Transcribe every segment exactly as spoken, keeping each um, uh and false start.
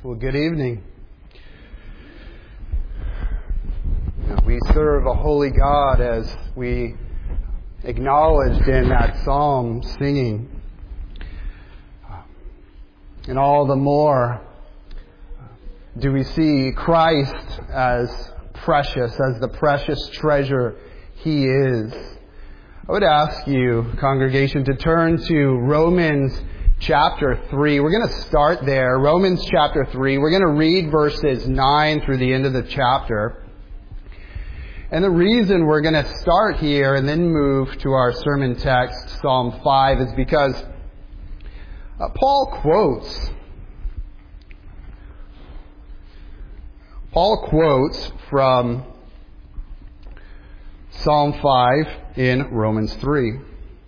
Well, good evening. We serve a holy God as we acknowledged in that psalm singing. And all the more do we see Christ as precious, as the precious treasure He is. I would ask you, congregation, to turn to Romans chapter three. We're going to start there. Romans chapter three. We're going to read verses nine through the end of the chapter. And the reason we're going to start here and then move to our sermon text, Psalm five, is because uh, Paul quotes Paul quotes from Psalm five in Romans three.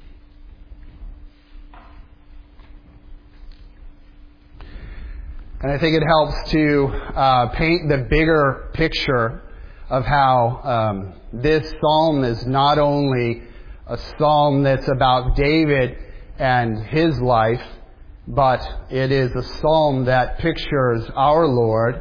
And I think it helps to uh, paint the bigger picture of how um, this psalm is not only a psalm that's about David and his life, but it is a psalm that pictures our Lord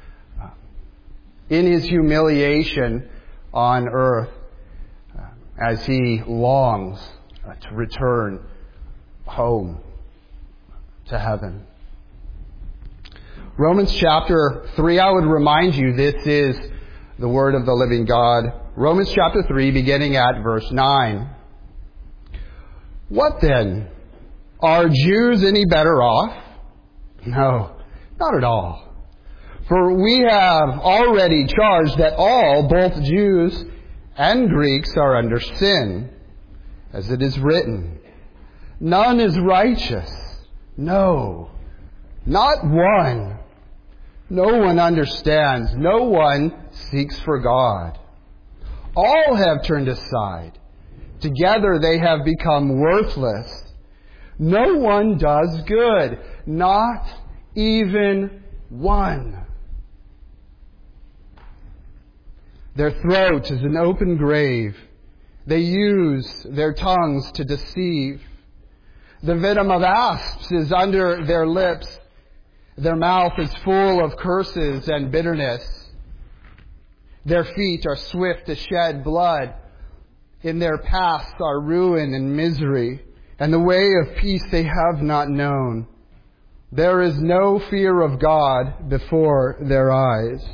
in His humiliation on earth as He longs to return home to heaven. Romans chapter three, I would remind you, this is the word of the living God. Romans chapter three, beginning at verse nine. What then? Are Jews any better off? No, not at all. For we have already charged that all, both Jews and Greeks, are under sin, as it is written. None is righteous. No, not one. No one understands. No one seeks for God. All have turned aside. Together they have become worthless. No one does good. Not even one. Their throat is an open grave. They use their tongues to deceive. The venom of asps is under their lips. Their mouth is full of curses and bitterness. Their feet are swift to shed blood. In their paths are ruin and misery, and the way of peace they have not known. There is no fear of God before their eyes.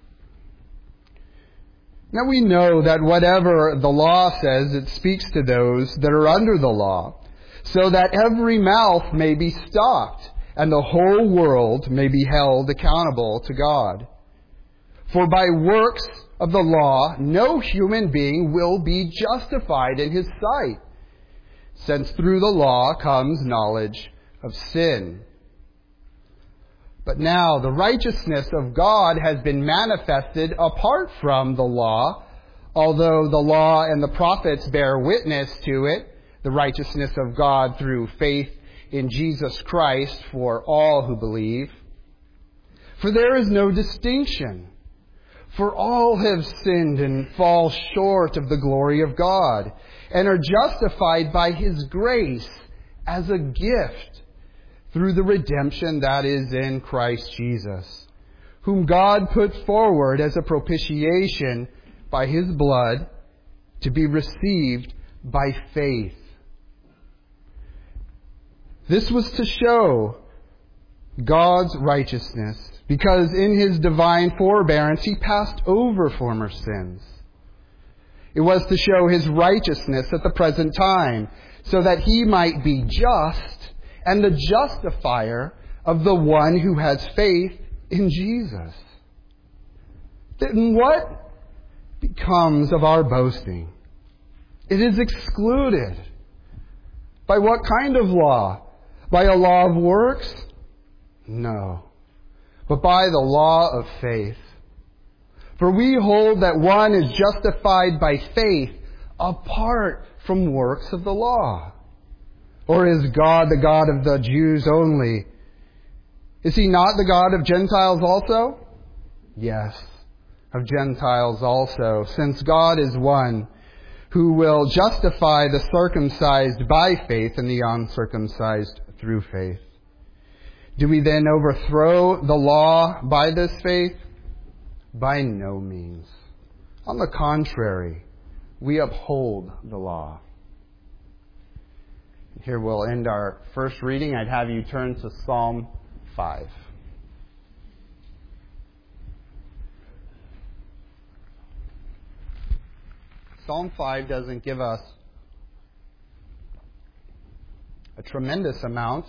Now we know that whatever the law says, it speaks to those that are under the law, so that every mouth may be stopped, and the whole world may be held accountable to God. For by works of the law, no human being will be justified in his sight, since through the law comes knowledge of sin. But now the righteousness of God has been manifested apart from the law, although the law and the prophets bear witness to it, the righteousness of God through faith in Jesus Christ for all who believe. For there is no distinction, for all have sinned and fall short of the glory of God, and are justified by His grace as a gift through the redemption that is in Christ Jesus, whom God put forward as a propitiation by His blood to be received by faith. This was to show God's righteousness, because in His divine forbearance He passed over former sins. It was to show His righteousness at the present time, so that He might be just and the justifier of the one who has faith in Jesus. Then what becomes of our boasting? It is excluded. By what kind of law? By a law of works? No, but by the law of faith. For we hold that one is justified by faith apart from works of the law. Or is God the God of the Jews only? Is He not the God of Gentiles also? Yes, of Gentiles also, since God is one who will justify the circumcised by faith and the uncircumcised through faith. Do we then overthrow the law by this faith? By no means. On the contrary, we uphold the law. Here we'll end our first reading. I'd have you turn to Psalm five. Psalm five doesn't give us a tremendous amount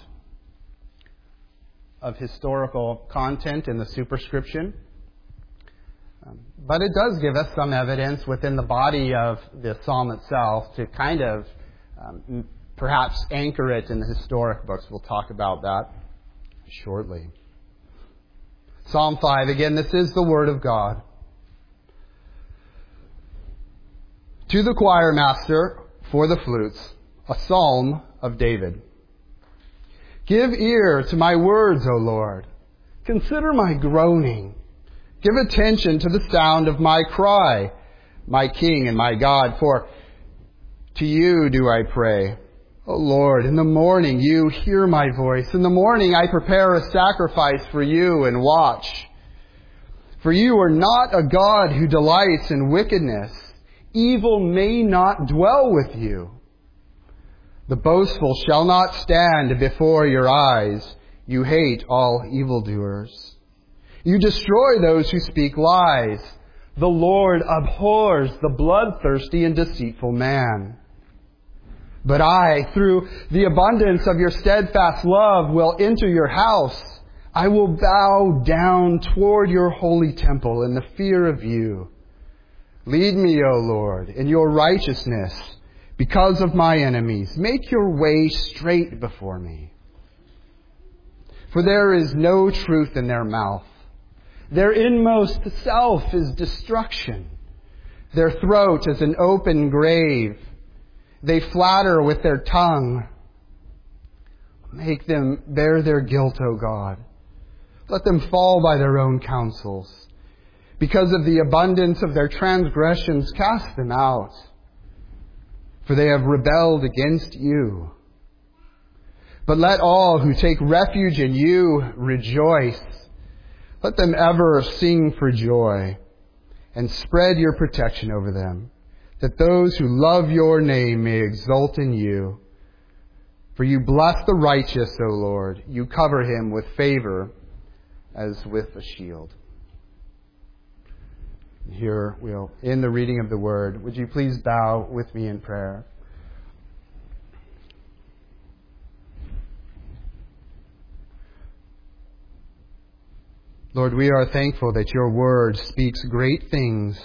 of historical content in the superscription, um, but it does give us some evidence within the body of the psalm itself to kind of um, perhaps anchor it in the historic books. We'll talk about that shortly. Psalm five, again, this is the Word of God. To the choir master for the flutes, a psalm of David. Give ear to my words, O Lord. Consider my groaning. Give attention to the sound of my cry, my King and my God, for to you do I pray. O Lord, in the morning you hear my voice. In the morning I prepare a sacrifice for you and watch. For you are not a God who delights in wickedness. Evil may not dwell with you. The boastful shall not stand before your eyes. You hate all evildoers. You destroy those who speak lies. The Lord abhors the bloodthirsty and deceitful man. But I, through the abundance of your steadfast love, will enter your house. I will bow down toward your holy temple in the fear of you. Lead me, O Lord, in your righteousness because of my enemies. Make your way straight before me. For there is no truth in their mouth. Their inmost self is destruction. Their throat is an open grave. They flatter with their tongue. Make them bear their guilt, O God. Let them fall by their own counsels. Because of the abundance of their transgressions, cast them out. For they have rebelled against you. But let all who take refuge in you rejoice. Let them ever sing for joy, and spread your protection over them, that those who love your name may exult in you. For you bless the righteous, O Lord. You cover him with favor as with a shield. Here we'll end the reading of the Word. Would you please bow with me in prayer? Lord, we are thankful that your Word speaks great things.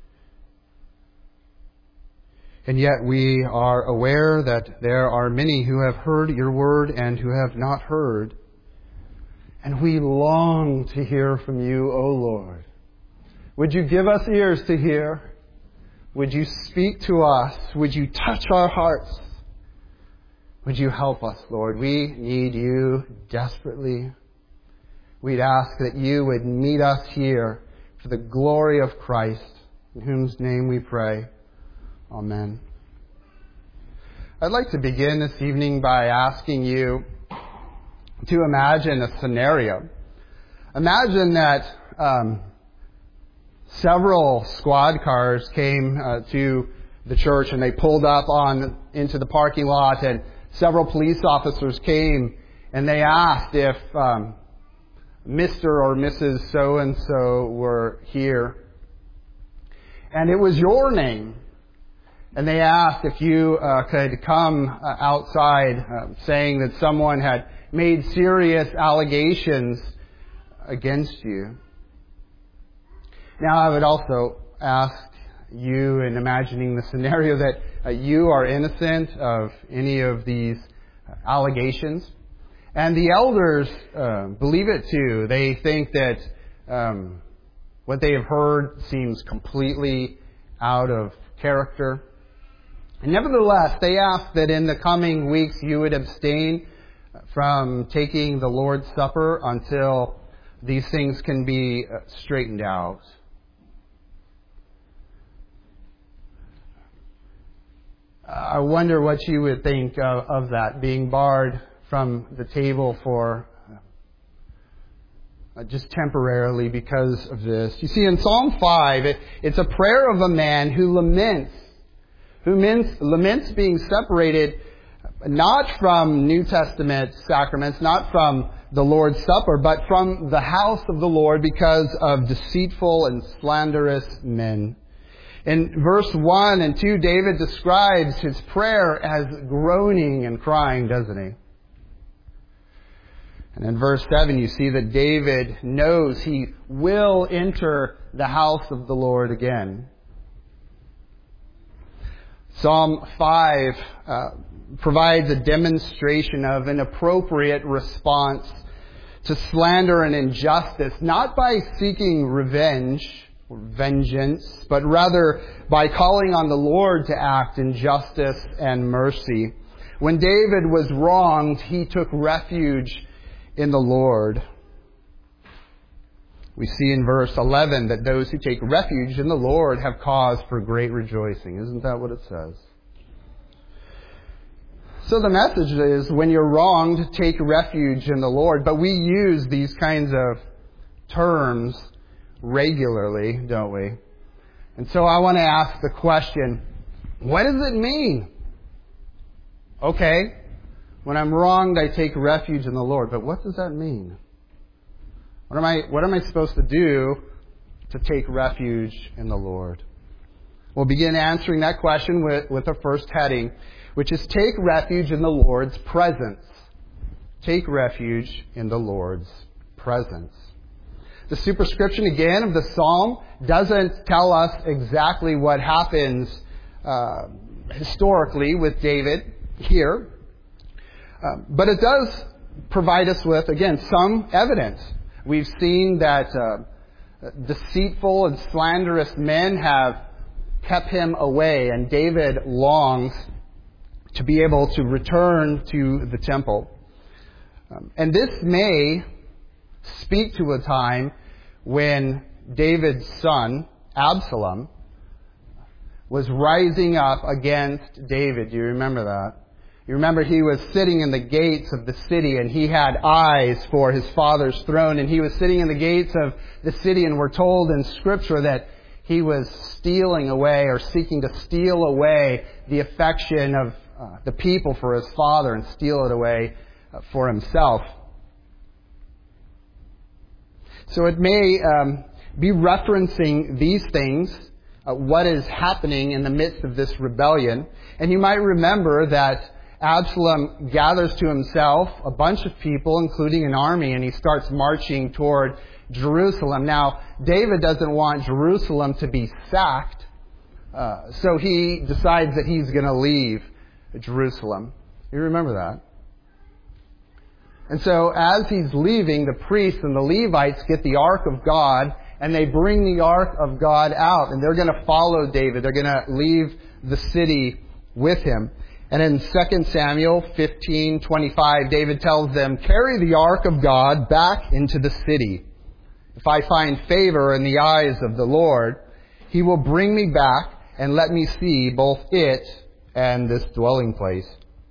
And yet we are aware that there are many who have heard your Word and who have not heard. And we long to hear from you, O Lord. Would you give us ears to hear? Would you speak to us? Would you touch our hearts? Would you help us, Lord? We need you desperately. We'd ask that you would meet us here for the glory of Christ, in whose name we pray. Amen. I'd like to begin this evening by asking you to imagine a scenario. Imagine that um, several squad cars came uh, to the church and they pulled up on into the parking lot, and several police officers came and they asked if um, Mister or Missus So-and-so were here. And it was your name. And they asked if you uh, could come uh, outside uh, saying that someone had made serious allegations against you. Now, I would also ask you, in imagining the scenario, that uh, you are innocent of any of these allegations. And the elders uh, believe it too. They think that um, what they have heard seems completely out of character. And nevertheless, they ask that in the coming weeks you would abstain from taking the Lord's Supper until these things can be straightened out. I wonder what you would think of, of that, being barred from the table for uh, just temporarily because of this. You see, in Psalm five, it, it's a prayer of a man who laments, who laments, laments being separated not from New Testament sacraments, not from the Lord's Supper, but from the house of the Lord because of deceitful and slanderous men. In verse one and two, David describes his prayer as groaning and crying, doesn't he? And in verse seven, you see that David knows he will enter the house of the Lord again. Psalm five uh, provides a demonstration of an appropriate response to slander and injustice, not by seeking revenge or vengeance, but rather by calling on the Lord to act in justice and mercy. When David was wronged, he took refuge in the Lord. We see in verse eleven that those who take refuge in the Lord have cause for great rejoicing. Isn't that what it says? So the message is, when you're wronged, take refuge in the Lord. But we use these kinds of terms regularly, don't we? And so I want to ask the question, what does it mean? Okay, when I'm wronged, I take refuge in the Lord. But what does that mean? What am I, what am I supposed to do to take refuge in the Lord? We'll begin answering that question with, with the first heading, which is take refuge in the Lord's presence. Take refuge in the Lord's presence. The superscription, again, of the psalm doesn't tell us exactly what happens uh, historically with David here. Uh, but it does provide us with, again, some evidence. We've seen that uh, deceitful and slanderous men have kept him away, and David longs to be able to return to the temple. Um, and this may speak to a time when David's son, Absalom, was rising up against David. Do you remember that? You remember he was sitting in the gates of the city, and he had eyes for his father's throne, and he was sitting in the gates of the city, and we're told in Scripture that he was stealing away or seeking to steal away the affection of uh, the people for his father and steal it away uh, for himself. So it may um, be referencing these things, uh, what is happening in the midst of this rebellion. And you might remember that Absalom gathers to himself a bunch of people, including an army, and he starts marching toward Jerusalem. Now, David doesn't want Jerusalem to be sacked, uh, so he decides that he's going to leave Jerusalem. You remember that? And so as he's leaving, the priests and the Levites get the Ark of God, and they bring the Ark of God out, and they're going to follow David. They're going to leave the city with him. And in Second Samuel fifteen twenty-five, David tells them, "Carry the Ark of God back into the city. If I find favor in the eyes of the Lord, He will bring me back and let me see both it and this dwelling place."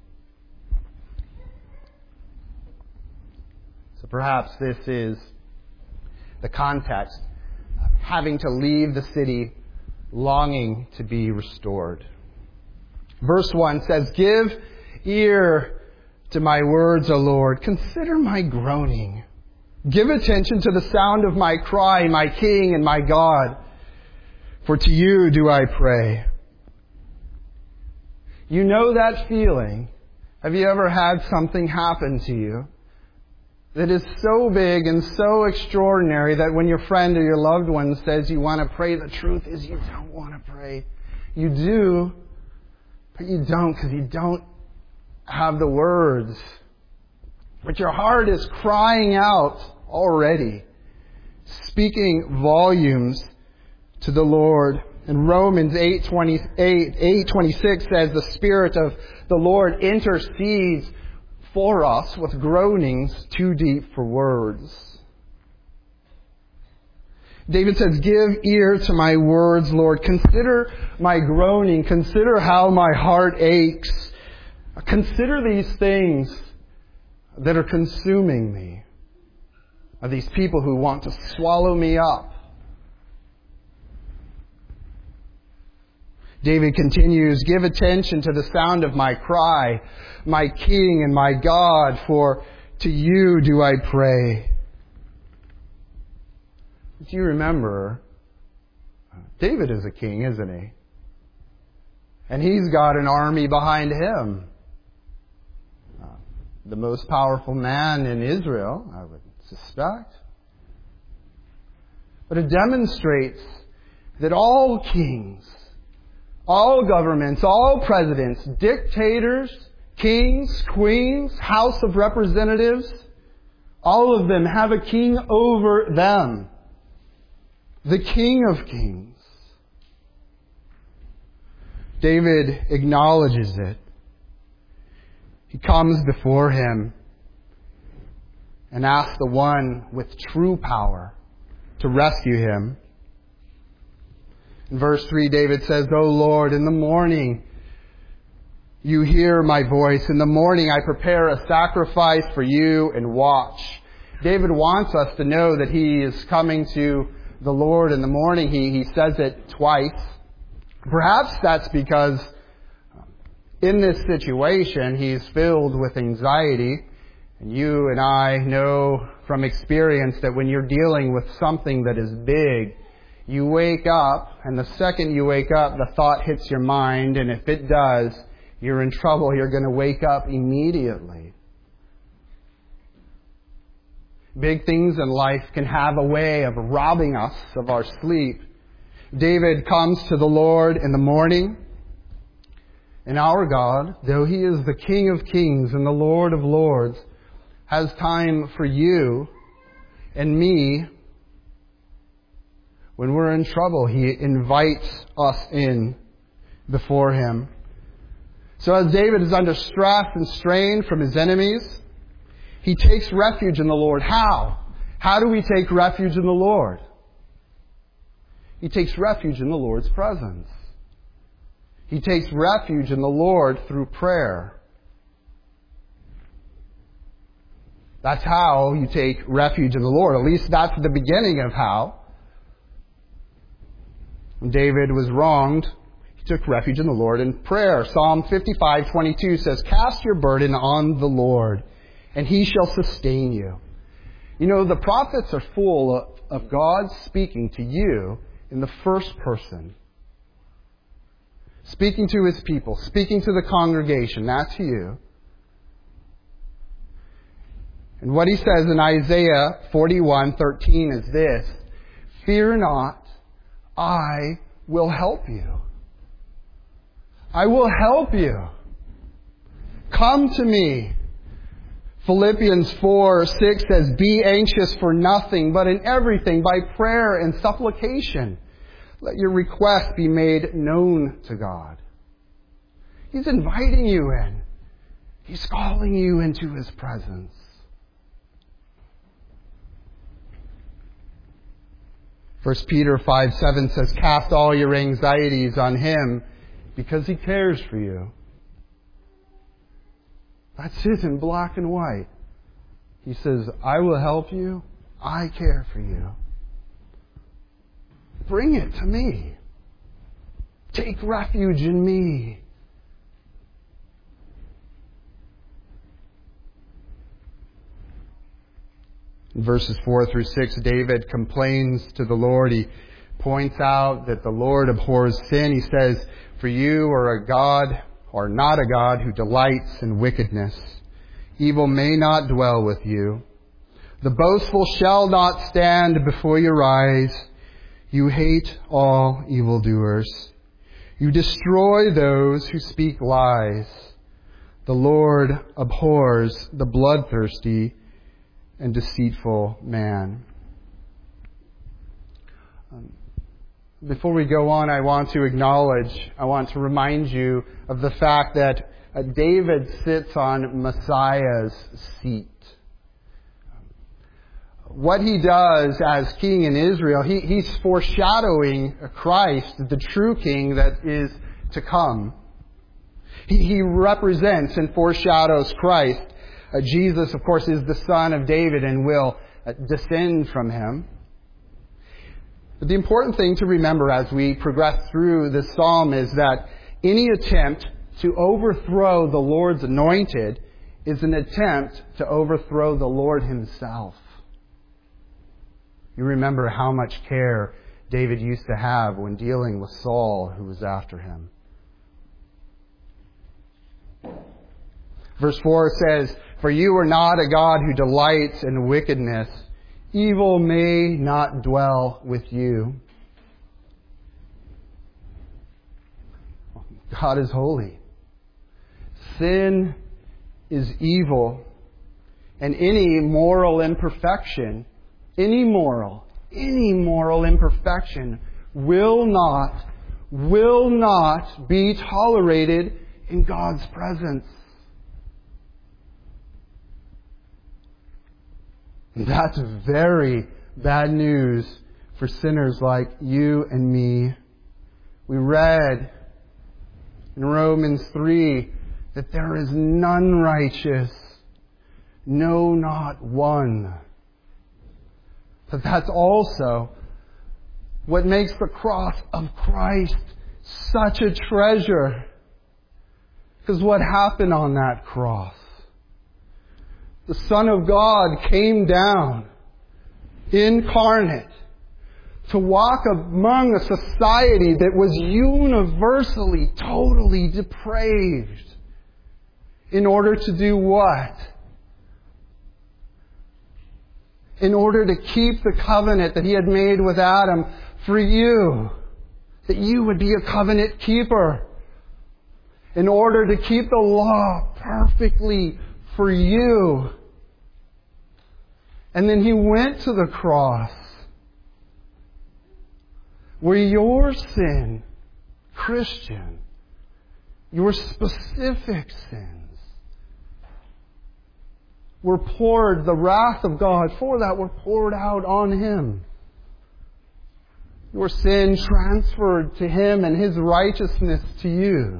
So perhaps this is the context of having to leave the city, longing to be restored. Verse one says, "Give ear to my words, O Lord. Consider my groaning. Give attention to the sound of my cry, my King and my God. For to you do I pray." You know that feeling. Have you ever had something happen to you that is so big and so extraordinary that when your friend or your loved one says you want to pray, the truth is you don't want to pray. You do, but you don't because you don't have the words. But your heart is crying out already, speaking volumes to the Lord. And Romans eight twenty-eight, eight twenty-six says, "The Spirit of the Lord intercedes for us with groanings too deep for words." David says, "Give ear to my words, Lord. Consider my groaning. Consider how my heart aches. Consider these things that are consuming me." of these people who want to swallow me up. David continues, give attention to the sound of my cry, my King and my God, for to you do I pray. Do you remember, David is a king, isn't he? And he's got an army behind him. Uh, the most powerful man in Israel, I would suspect. But it demonstrates that all kings, all governments, all presidents, dictators, kings, queens, House of Representatives, all of them have a king over them. The King of Kings. David acknowledges it. He comes before him and asks the one with true power to rescue him. In verse three, David says, O Lord, in the morning you hear my voice. In the morning I prepare a sacrifice for you and watch. David wants us to know that he is coming to the Lord in the morning. He, he says it twice. Perhaps that's because in this situation he's filled with anxiety. And you and I know from experience that when you're dealing with something that is big, you wake up, and the second you wake up, the thought hits your mind, and if it does, you're in trouble. You're going to wake up immediately. Big things in life can have a way of robbing us of our sleep. David comes to the Lord in the morning, and our God, though He is the King of Kings and the Lord of Lords, has time for you and me. When we're in trouble, He invites us in before Him. So as David is under stress and strain from his enemies, he takes refuge in the Lord. How? How do we take refuge in the Lord? He takes refuge in the Lord's presence. He takes refuge in the Lord through prayer. That's how you take refuge in the Lord. At least that's the beginning of how. When David was wronged, he took refuge in the Lord in prayer. Psalm fifty-five twenty-two says, Cast your burden on the Lord, and He shall sustain you. You know, the prophets are full of, of God speaking to you in the first person. Speaking to His people, speaking to the congregation, that's you. And what He says in Isaiah forty-one thirteen is this, Fear not, I will help you. I will help you. Come to me. Philippians four six says, Be anxious for nothing, but in everything, by prayer and supplication, let your requests be made known to God. He's inviting you in. He's calling you into His presence. First Peter five seven says, Cast all your anxieties on Him because He cares for you. That's it in black and white. He says, I will help you. I care for you. Bring it to me. Take refuge in me. In verses four through six, David complains to the Lord. He points out that the Lord abhors sin. He says, For you are a God, or not a God, who delights in wickedness. Evil may not dwell with you. The boastful shall not stand before your eyes. You hate all evildoers. You destroy those who speak lies. The Lord abhors the bloodthirsty and deceitful man. Um, Before we go on, I want to acknowledge, I want to remind you of the fact that uh, David sits on Messiah's seat. What he does as king in Israel, he, he's foreshadowing Christ, the true king that is to come. He, he represents and foreshadows Christ. Uh, Jesus, of course, is the son of David and will descend from Him. But the important thing to remember as we progress through this psalm is that any attempt to overthrow the Lord's anointed is an attempt to overthrow the Lord Himself. You remember how much care David used to have when dealing with Saul, who was after him. Verse four says, "For you are not a God who delights in wickedness. Evil may not dwell with you." God is holy. Sin is evil. And any moral imperfection, any moral, any moral imperfection will not, will not be tolerated in God's presence. That's very bad news for sinners like you and me. We read in Romans three that there is none righteous, no, not one. But that's also what makes the cross of Christ such a treasure. Because what happened on that cross? The Son of God came down, incarnate, to walk among a society that was universally, totally depraved. In order to do what? In order to keep the covenant that He had made with Adam for you. That you would be a covenant keeper. In order to keep the law perfectly for you. And then He went to the cross, where your sin, Christian, your specific sins, were poured, the wrath of God for that were poured out on Him. Your sin transferred to Him and His righteousness to you.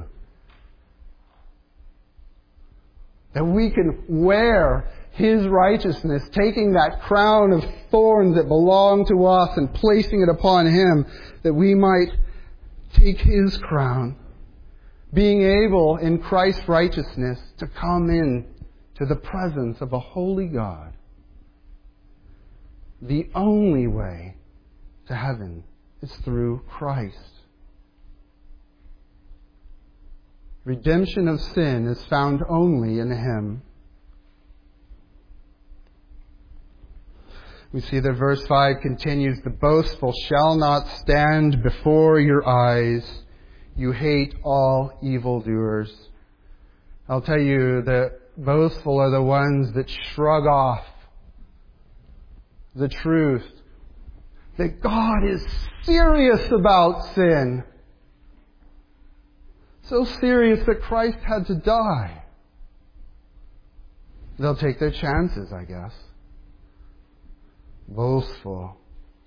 That we can wear His righteousness, taking that crown of thorns that belong to us and placing it upon Him, that we might take His crown, being able in Christ's righteousness to come in to the presence of a holy God. The only way to heaven is through Christ. Redemption of sin is found only in Him. We see that verse five continues, "The boastful shall not stand before your eyes. You hate all evildoers." I'll tell you that boastful are the ones that shrug off the truth that God is serious about sin. So serious that Christ had to die. They'll take their chances, I guess. Boastful.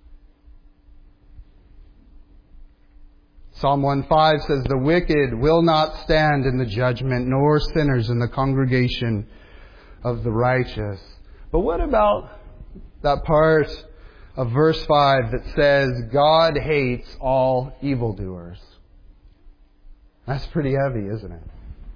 Psalm one five says, "The wicked will not stand in the judgment, nor sinners in the congregation of the righteous." But what about that part of verse five that says, "God hates all evildoers"? That's pretty heavy, isn't it?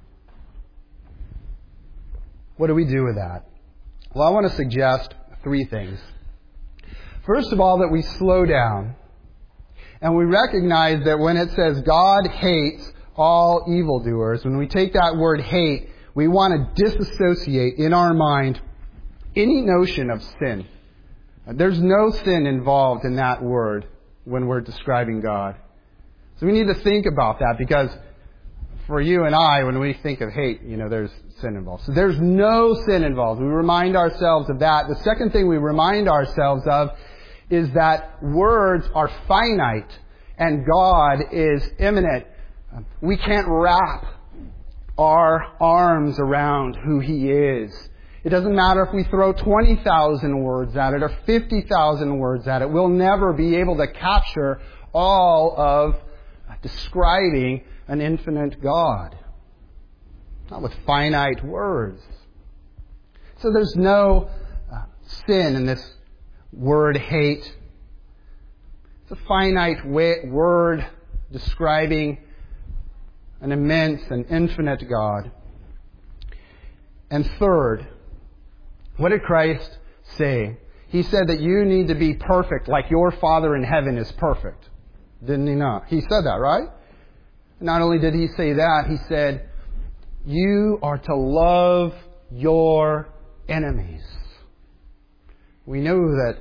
What do we do with that? Well, I want to suggest three things. First of all, that we slow down. And we recognize that when it says God hates all evildoers, when we take that word hate, we want to disassociate in our mind any notion of sin. There's no sin involved in that word when we're describing God. So we need to think about that, because for you and I, when we think of hate, you know, there's sin involved. So there's no sin involved. We remind ourselves of that. The second thing we remind ourselves of is that words are finite and God is immanent. We can't wrap our arms around who He is. It doesn't matter if we throw twenty thousand words at it or fifty thousand words at it. We'll never be able to capture all of describing an infinite God. Not with finite words. So there's no uh, sin in this word hate. It's a finite word describing an immense and infinite God. And third, what did Christ say? He said that you need to be perfect like your Father in heaven is perfect. Didn't he not? He said that, right? Not only did he say that, he said, you are to love your enemies. We know that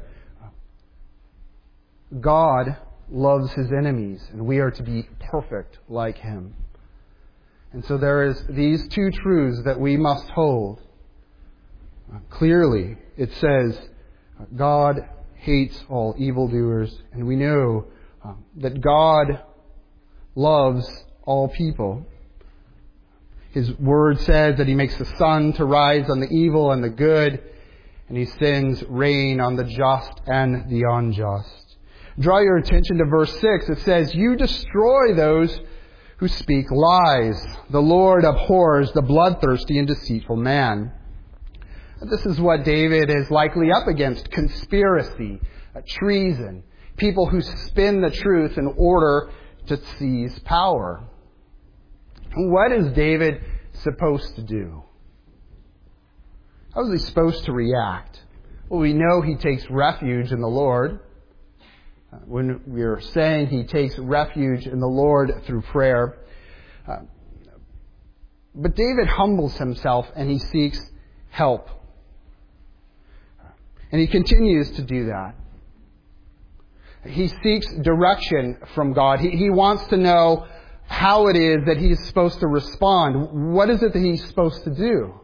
God loves His enemies, and we are to be perfect like Him. And so there is these two truths that we must hold. Clearly, it says, God hates all evildoers, and we know um, that God loves all people. His Word says that He makes the sun to rise on the evil and the good, and He sends rain on the just and the unjust. Draw your attention to verse six. It says, you destroy those who speak lies. The Lord abhors the bloodthirsty and deceitful man. This is what David is likely up against. Conspiracy, treason, people who spin the truth in order to seize power. What is David supposed to do? How is he supposed to react? Well, we know he takes refuge in the Lord. When we are saying he takes refuge in the Lord through prayer. Uh, but David humbles himself and he seeks help. And he continues to do that. He seeks direction from God. He, he wants to know how it is that he's supposed to respond. What is it that he's supposed to do?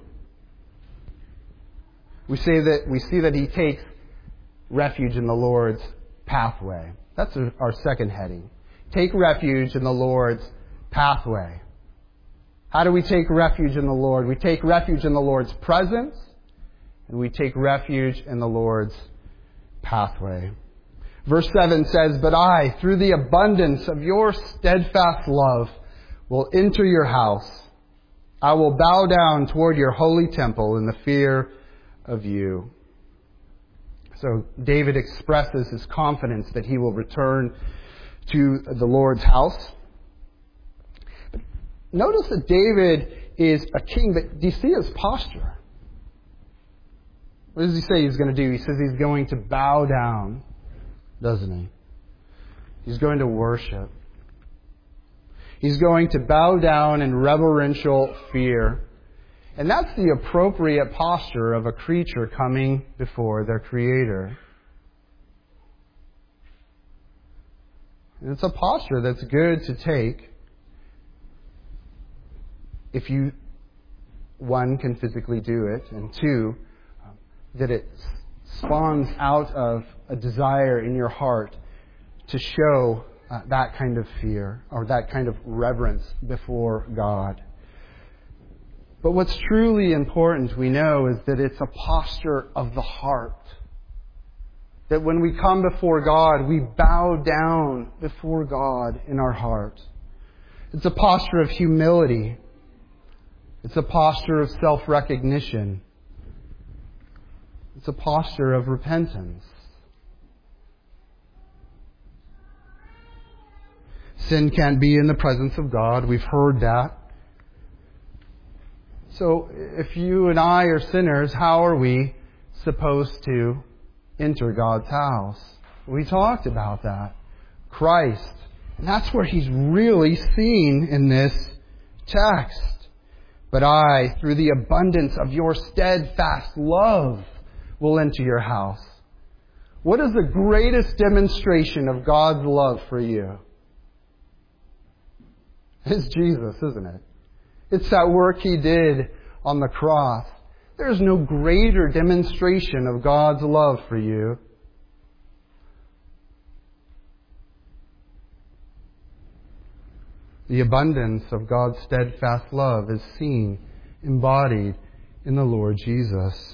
We say that we see that he takes refuge in the Lord's pathway. That's our second heading. Take refuge in the Lord's pathway. How do we take refuge in the Lord? We take refuge in the Lord's presence, and we take refuge in the Lord's pathway. Verse seven says, but I, through the abundance of your steadfast love, will enter your house. I will bow down toward your holy temple in the fear of you. So David expresses his confidence that he will return to the Lord's house. But notice that David is a king, but do you see his posture? What does he say he's going to do? He says he's going to bow down, doesn't he? He's going to worship. He's going to bow down in reverential fear. And that's the appropriate posture of a creature coming before their Creator. And it's a posture that's good to take if you, one, can physically do it, and two, that it spawns out of a desire in your heart to show uh, that kind of fear or that kind of reverence before God. But what's truly important, we know, is that it's a posture of the heart. That when we come before God, we bow down before God in our heart. It's a posture of humility. It's a posture of self-recognition. It's a posture of repentance. Sin can't be in the presence of God. We've heard that. So if you and I are sinners, how are we supposed to enter God's house? We talked about that. Christ. And that's where He's really seen in this text. But I, through the abundance of your steadfast love, will enter your house. What is the greatest demonstration of God's love for you? It's Jesus, isn't it? It's that work He did on the cross. There's no greater demonstration of God's love for you. The abundance of God's steadfast love is seen, embodied in the Lord Jesus.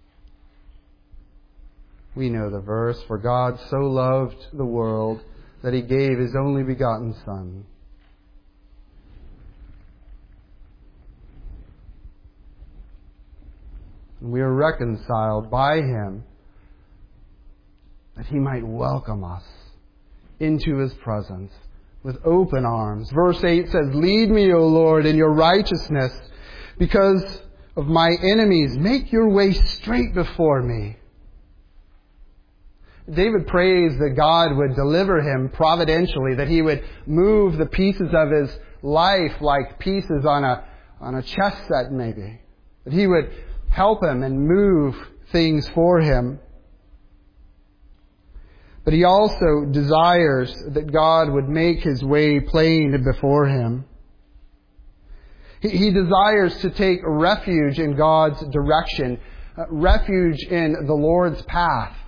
We know the verse, for God so loved the world that He gave His only begotten Son. We are reconciled by Him that He might welcome us into His presence with open arms. Verse eight says, "Lead me, O Lord, in your righteousness because of my enemies. Make your way straight before me." David prays that God would deliver him providentially, that He would move the pieces of his life like pieces on a, on a chess set maybe. That He would help him and move things for him. But he also desires that God would make His way plain before him. He, he desires to take refuge in God's direction, uh, refuge in the Lord's path.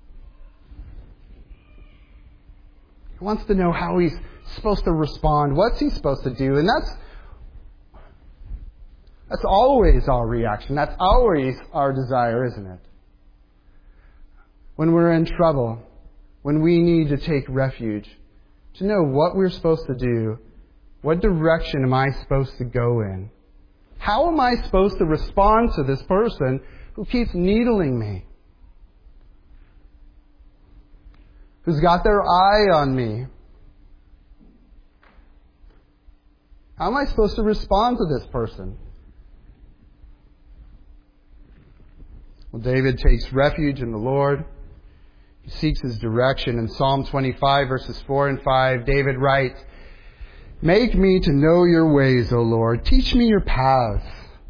He wants to know how he's supposed to respond. What's he supposed to do? And that's that's always our reaction. That's always our desire, isn't it? When we're in trouble, when we need to take refuge, to know what we're supposed to do. What direction am I supposed to go in? How am I supposed to respond to this person who keeps needling me? Who's got their eye on me? How am I supposed to respond to this person? Well, David takes refuge in the Lord. He seeks His direction. In Psalm twenty-five, verses four and five, David writes, "Make me to know your ways, O Lord. Teach me your paths.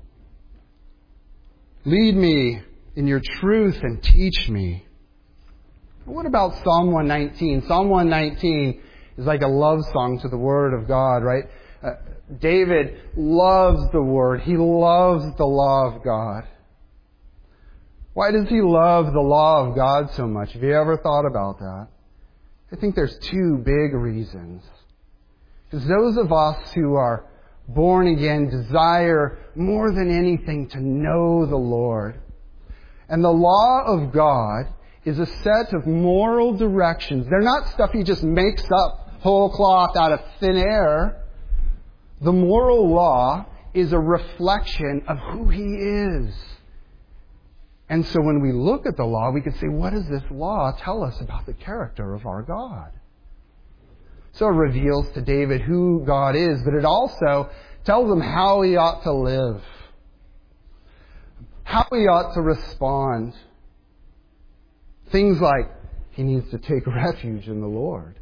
Lead me in your truth and teach me." What about Psalm one nineteen? Psalm one nineteen is like a love song to the Word of God, right? Uh, David loves the Word. He loves the law of God. Why does he love the law of God so much? Have you ever thought about that? I think there's two big reasons. Because those of us who are born again desire more than anything to know the Lord. And the law of God is a set of moral directions. They're not stuff He just makes up whole cloth out of thin air. The moral law is a reflection of who He is. And so when we look at the law, we can say, what does this law tell us about the character of our God? So it reveals to David who God is, but it also tells him how he ought to live, how he ought to respond. Things like he needs to take refuge in the Lord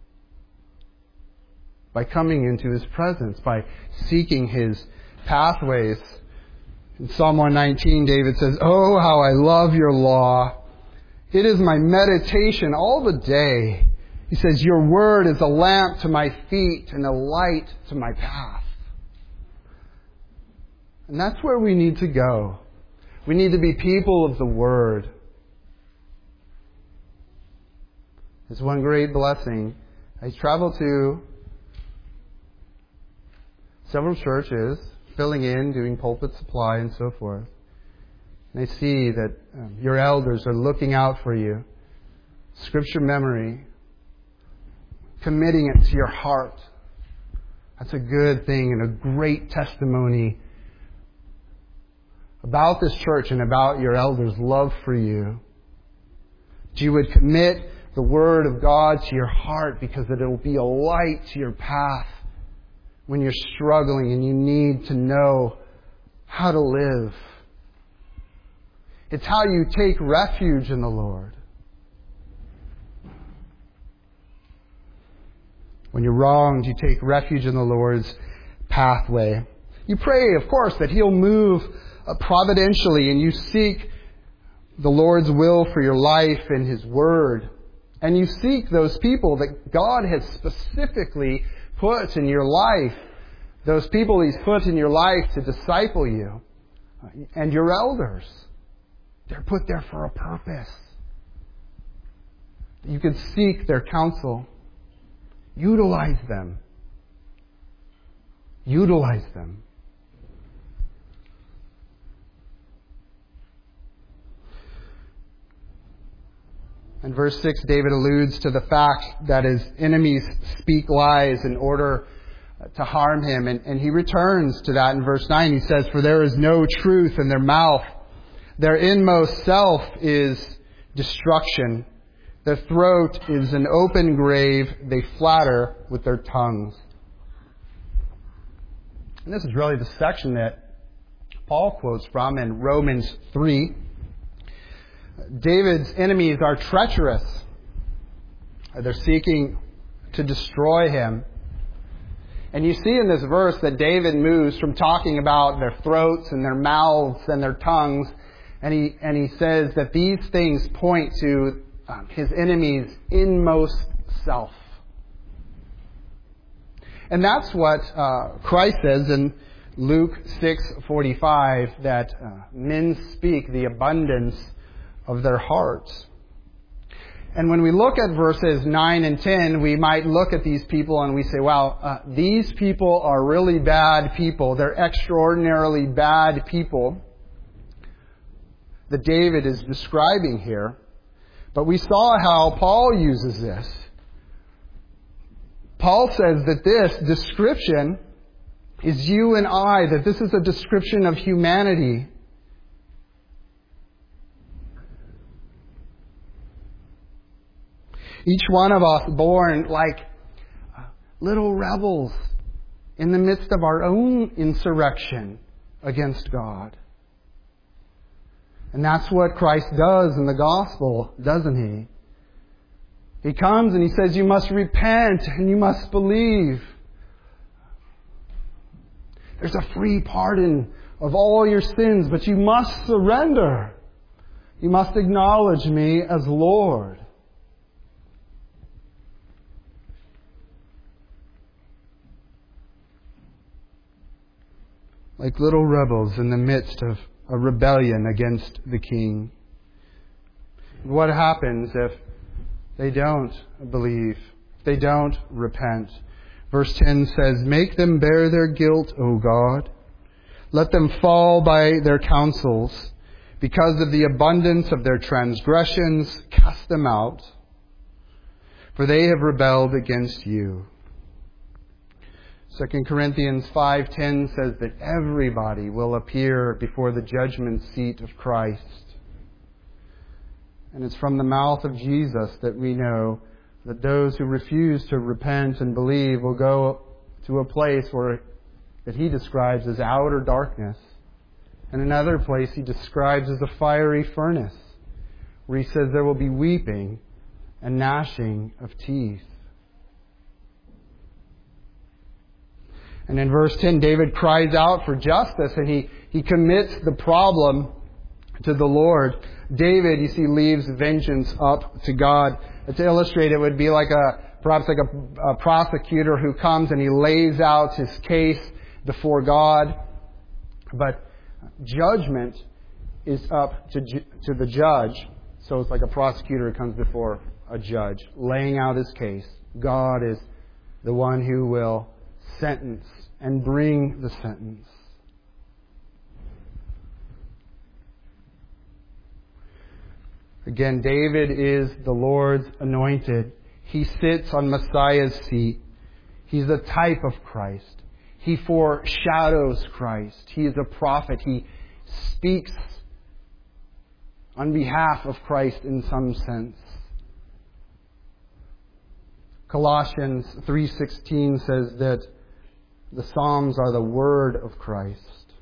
by coming into His presence, by seeking His pathways. In Psalm one nineteen, David says, "Oh, how I love your law. It is my meditation all the day." He says, "Your word is a lamp to my feet and a light to my path." And that's where we need to go. We need to be people of the Word. It's one great blessing. I travel to several churches, filling in, doing pulpit supply and so forth. And I see that um, your elders are looking out for you. Scripture memory, committing it to your heart. That's a good thing and a great testimony about this church and about your elders' love for you. That you would commit the Word of God to your heart because it will be a light to your path when you're struggling and you need to know how to live. It's how you take refuge in the Lord. When you're wronged, you take refuge in the Lord's pathway. You pray, of course, that He'll move providentially, and you seek the Lord's will for your life and His Word. And you seek those people that God has specifically put in your life, those people He's put in your life to disciple you, and your elders. They're put there for a purpose. You can seek their counsel. Utilize them. Utilize them. In verse six, David alludes to the fact that his enemies speak lies in order to harm him. And, and he returns to that in verse nine. He says, "For there is no truth in their mouth. Their inmost self is destruction. Their throat is an open grave. They flatter with their tongues. And this is really the section that Paul quotes from in Romans three. David's enemies are treacherous. They're seeking to destroy him. And you see in this verse that David moves from talking about their throats and their mouths and their tongues, and he and he says that these things point to um, his enemy's inmost self. And that's what uh, Christ says in Luke six forty-five, that uh, men speak the abundance of their hearts. And when we look at verses nine and ten, we might look at these people and we say, wow, uh, these people are really bad people. They're extraordinarily bad people that David is describing here. But we saw how Paul uses this. Paul says that this description is you and I, that this is a description of humanity. Each one of us born like little rebels in the midst of our own insurrection against God. And that's what Christ does in the gospel, doesn't He? He comes and He says, you must repent and you must believe. There's a free pardon of all your sins, but you must surrender. You must acknowledge me as Lord. Like little rebels in the midst of a rebellion against the king. What happens if they don't believe, if they don't repent? Verse ten says, make them bear their guilt, O God. Let them fall by their counsels. Because of the abundance of their transgressions, cast them out. For they have rebelled against you. Second Corinthians five ten says that everybody will appear before the judgment seat of Christ. And it's from the mouth of Jesus that we know that those who refuse to repent and believe will go to a place where that He describes as outer darkness. And another place He describes as a fiery furnace, where He says there will be weeping and gnashing of teeth. And in verse ten, David cries out for justice, and he, he commits the problem to the Lord. David, you see, leaves vengeance up to God. To illustrate, it would be like a, perhaps like a, a prosecutor who comes and he lays out his case before God. But judgment is up to, to the judge. So it's like a prosecutor who comes before a judge, laying out his case. God is the one who will sentence and bring the sentence. Again, David is the Lord's anointed. He sits on Messiah's seat. He's a type of Christ. He foreshadows Christ. He is a prophet. He speaks on behalf of Christ in some sense. Colossians three sixteen says that the Psalms are the word of Christ.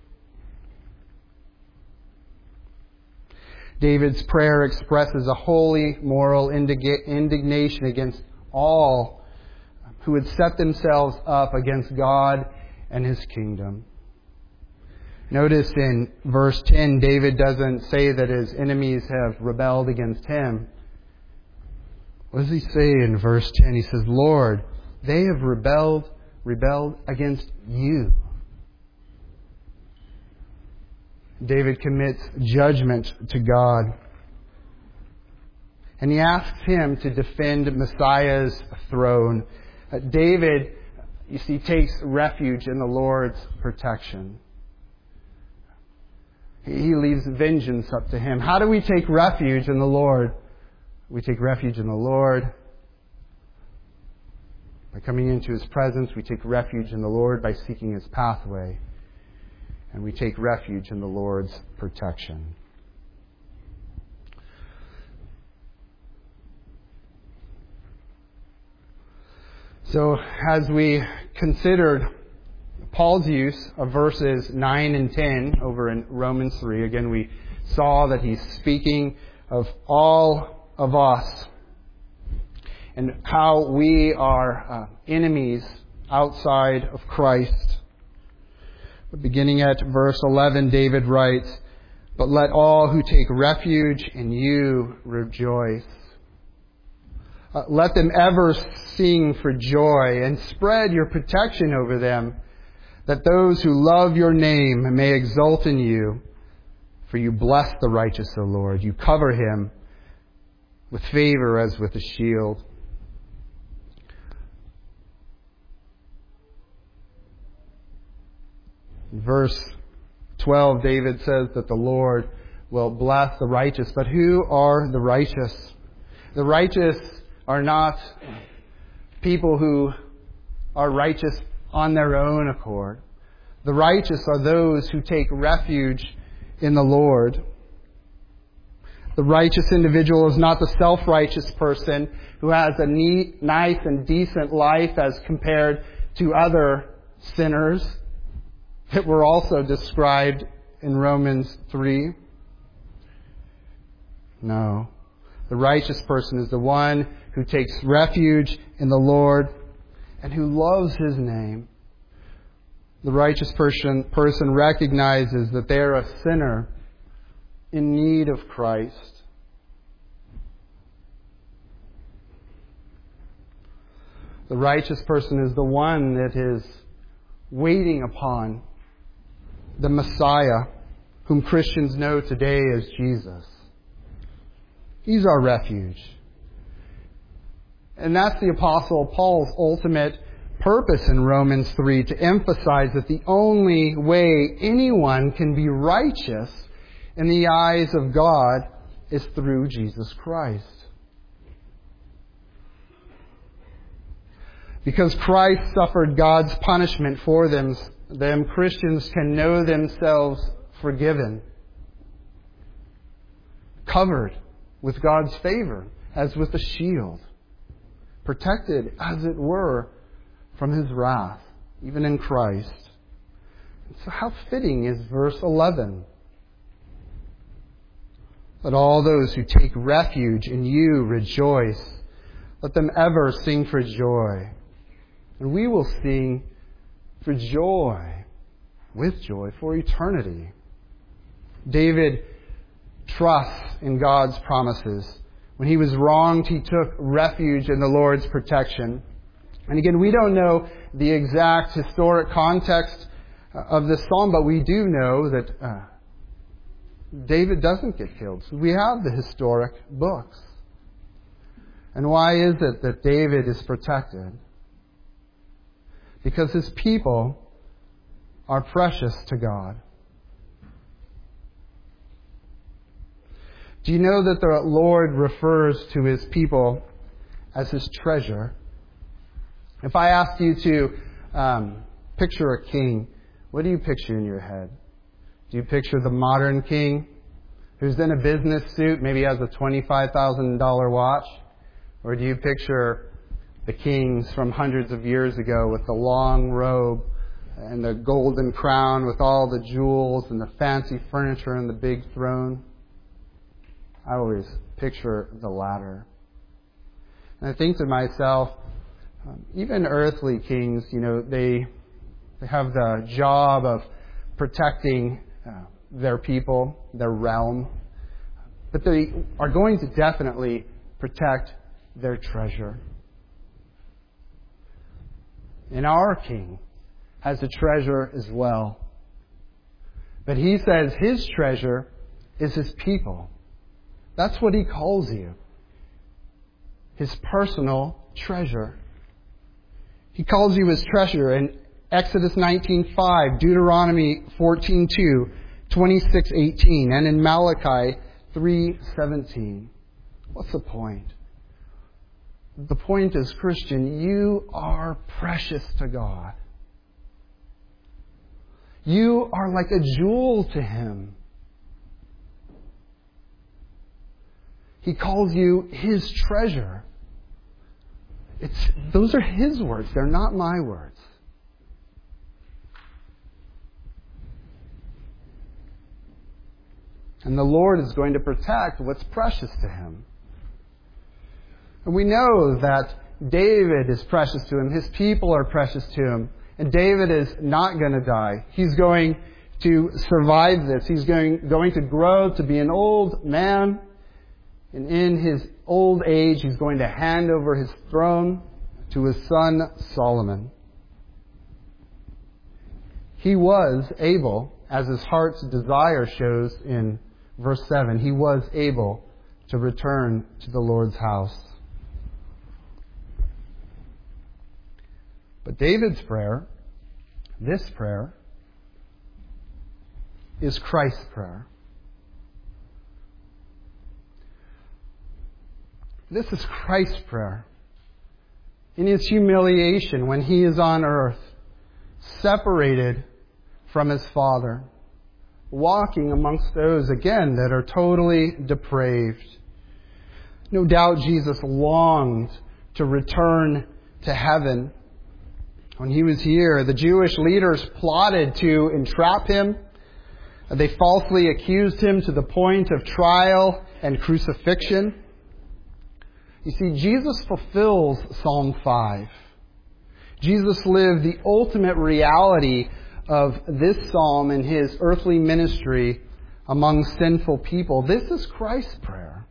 David's prayer expresses a holy moral indignation against all who would set themselves up against God and His kingdom. Notice in verse ten, David doesn't say that his enemies have rebelled against him. What does he say in verse ten? He says, Lord, they have rebelled rebelled against you. David commits judgment to God. And he asks Him to defend Messiah's throne. Uh, David, you see, takes refuge in the Lord's protection. He, he leaves vengeance up to Him. How do we take refuge in the Lord? We take refuge in the Lord by coming into His presence. We take refuge in the Lord by seeking His pathway. And we take refuge in the Lord's protection. So as we considered Paul's use of verses nine and ten over in Romans three, again we saw that he's speaking of all of us and how we are uh, enemies outside of Christ. But beginning at verse eleven, David writes, "But let all who take refuge in you rejoice. Uh, let them ever sing for joy and spread your protection over them, that those who love your name may exult in you. For you bless the righteous, O Lord. You cover him with favor as with a shield." In verse twelve, David says that the Lord will bless the righteous. But who are the righteous? The righteous are not people who are righteous on their own accord. The righteous are those who take refuge in the Lord. The righteous individual is not the self-righteous person who has a neat, nice and decent life as compared to other sinners that were also described in Romans three. No. The righteous person is the one who takes refuge in the Lord and who loves His name. The righteous person, person recognizes that they are a sinner in need of Christ. The righteous person is the one that is waiting upon the Messiah, whom Christians know today as Jesus. He's our refuge. And that's the Apostle Paul's ultimate purpose in Romans three, to emphasize that the only way anyone can be righteous in the eyes of God is through Jesus Christ. Because Christ suffered God's punishment for them, them Christians can know themselves forgiven, covered with God's favor as with a shield, protected, as it were, from His wrath, even in Christ. So how fitting is verse eleven? Let all those who take refuge in you rejoice. Let them ever sing for joy. And we will sing for joy, with joy, for eternity. David trusts in God's promises. When he was wronged, he took refuge in the Lord's protection. And again, we don't know the exact historic context of this psalm, but we do know that uh, David doesn't get killed. So we have the historic books. And why is it that David is protected? Because his people are precious to God. Do you know that the Lord refers to His people as His treasure? If I asked you to um, picture a king, what do you picture in your head? Do you picture the modern king who's in a business suit, maybe has a twenty-five thousand dollars watch? Or do you picture the kings from hundreds of years ago with the long robe and the golden crown with all the jewels and the fancy furniture and the big throne? I always picture the latter. And I think to myself, um, even earthly kings, you know, they they have the job of protecting uh, their people, their realm. But they are going to definitely protect their treasure. And our King has a treasure as well. But He says His treasure is His people. That's what He calls you. His personal treasure. He calls you His treasure in Exodus nineteen five, Deuteronomy fourteen two, twenty-six eighteen, and in Malachi three seventeen. What's the point? The point is, Christian, you are precious to God. You are like a jewel to Him. He calls you His treasure. It's, those are His words. They're not my words. And the Lord is going to protect what's precious to Him. And we know that David is precious to Him. His people are precious to Him. And David is not going to die. He's going to survive this. He's going, going to grow to be an old man. And in his old age, he's going to hand over his throne to his son Solomon. He was able, as his heart's desire shows in verse seven, he was able to return to the Lord's house. But David's prayer, this prayer, is Christ's prayer. This is Christ's prayer. In His humiliation when He is on earth, separated from His Father, walking amongst those, again, that are totally depraved. No doubt Jesus longed to return to heaven. When He was here, the Jewish leaders plotted to entrap Him. They falsely accused Him to the point of trial and crucifixion. You see, Jesus fulfills Psalm five. Jesus lived the ultimate reality of this psalm in His earthly ministry among sinful people. This is Christ's prayer.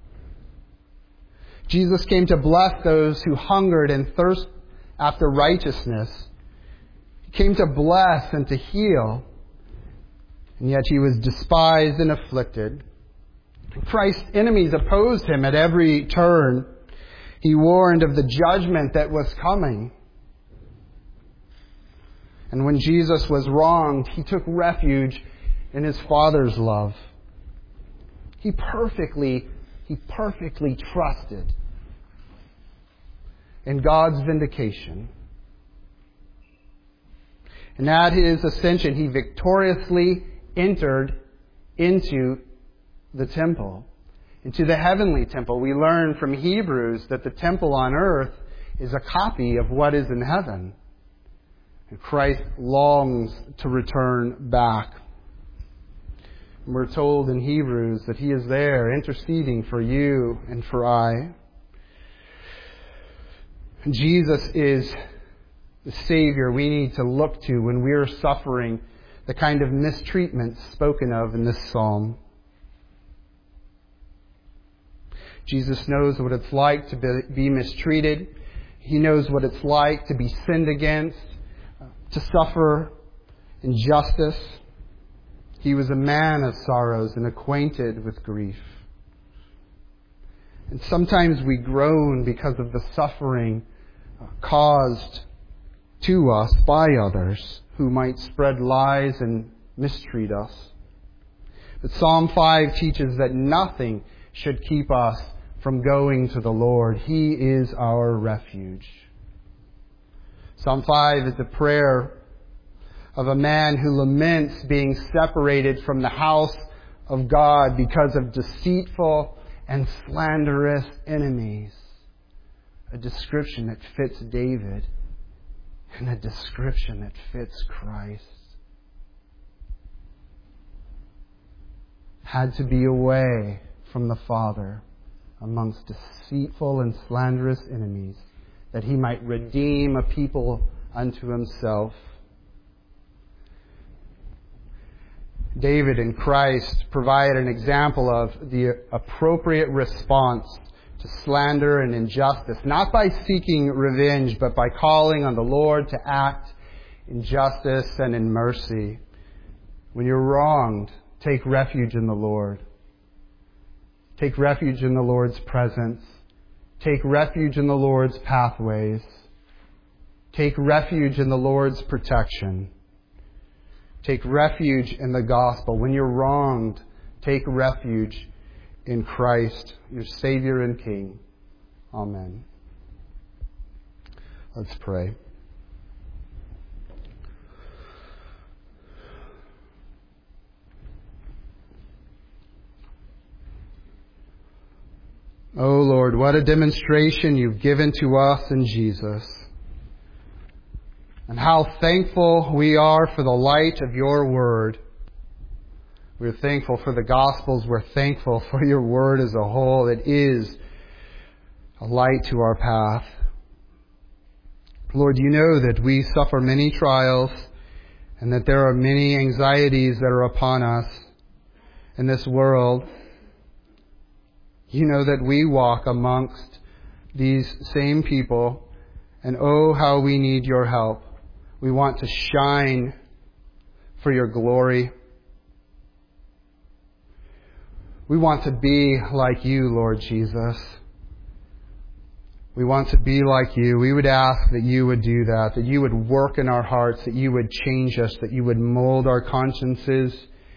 Jesus came to bless those who hungered and thirst after righteousness. He came to bless and to heal. And yet He was despised and afflicted. Christ's enemies opposed Him at every turn. He warned of the judgment that was coming. And when Jesus was wronged, He took refuge in His Father's love. He perfectly, He perfectly trusted in God's vindication. And at His ascension, He victoriously entered into the temple, into the heavenly temple. We learn from Hebrews that the temple on earth is a copy of what is in heaven. And Christ longs to return back. And we're told in Hebrews that He is there interceding for you and for I. And Jesus is the Savior we need to look to when we are suffering the kind of mistreatment spoken of in this psalm. Jesus knows what it's like to be mistreated. He knows what it's like to be sinned against, to suffer injustice. He was a man of sorrows and acquainted with grief. And sometimes we groan because of the suffering caused to us by others who might spread lies and mistreat us. But Psalm five teaches that nothing should keep us from going to the Lord. He is our refuge. Psalm five is a prayer of a man who laments being separated from the house of God because of deceitful and slanderous enemies. A description that fits David and a description that fits Christ. Had to be away from the Father amongst deceitful and slanderous enemies, that He might redeem a people unto Himself. David and Christ provide an example of the appropriate response to slander and injustice, not by seeking revenge, but by calling on the Lord to act in justice and in mercy. When you're wronged, take refuge in the Lord. Take refuge in the Lord's presence. Take refuge in the Lord's pathways. Take refuge in the Lord's protection. Take refuge in the gospel. When you're wronged, take refuge in Christ, your Savior and King. Amen. Let's pray. O Lord Lord, what a demonstration you've given to us in Jesus. And how thankful we are for the light of your word. We're thankful for the Gospels. We're thankful for your word as a whole. It is a light to our path. Lord, you know that we suffer many trials and that there are many anxieties that are upon us in this world. You know that we walk amongst these same people, and oh, how we need your help. We want to shine for your glory. We want to be like you, Lord Jesus. We want to be like you. We would ask that you would do that, that you would work in our hearts, that you would change us, that you would mold our consciences,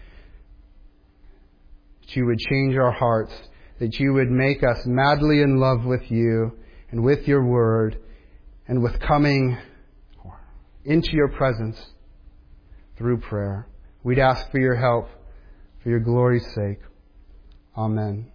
that you would change our hearts, that you would make us madly in love with you and with your word and with coming into your presence through prayer. We'd ask for your help, for your glory's sake. Amen.